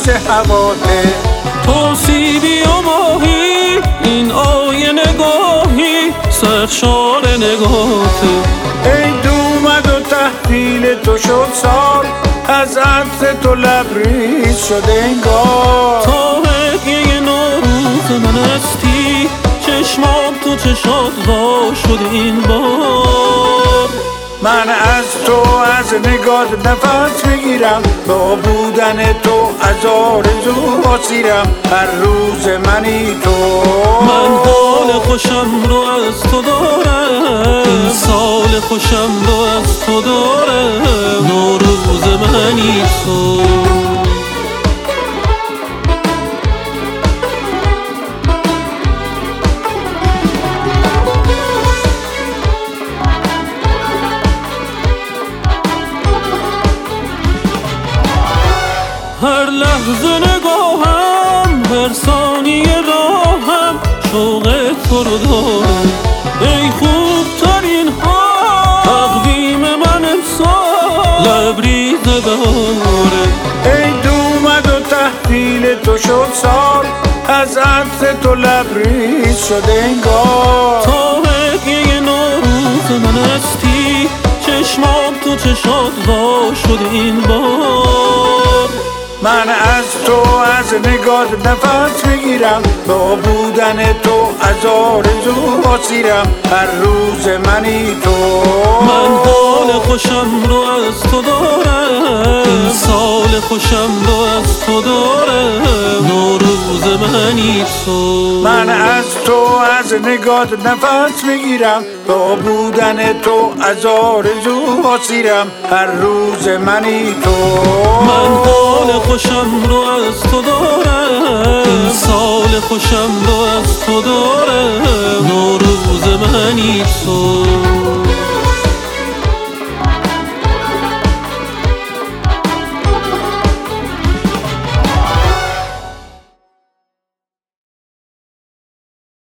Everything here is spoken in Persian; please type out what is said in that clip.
چه هواته، تو سیبی و ماهی این آیه نگاهی سرشار نگاهته. عید اومد و تحویل تو شد سال، از عطر تو لبریز شده انگار. تا هدیه نوروز من هستی چشمام تو چشات وا شد این بار. من از تو از نگات نفس میگیرم، با بودن تو از آرزو اسیرم، هر روز منی تو. من حال خوشم رو از تو دارم، این سال خوشم رو از تو دارم، نوروز منی تو. هر لحظه نگاهم هر ثانیه راهم شوق تو رو دارم. ای خوبترین ها تقویم من امسال لبریز بهاره. عید اومد و تحویل تو شد سال، از عطر تو لبریز شده انگار. تا هدیه نوروز من هستی چشمام تو چشات وا شد این بار. من از تو از نگات نفس میگیرم، با بودن تو از آرزو اسیرم، هر روز منی تو. من حال خوشم رو از تو دارم، این سال خوشم رو از تو دارم، نوروز منی تو. من از تو از نگات نفس میگیرم، با بودن تو از آرزو اسیرم، هر روز منی تو. من حال خوشم رو از تو دارم، این سال خوشم رو از تو دارم.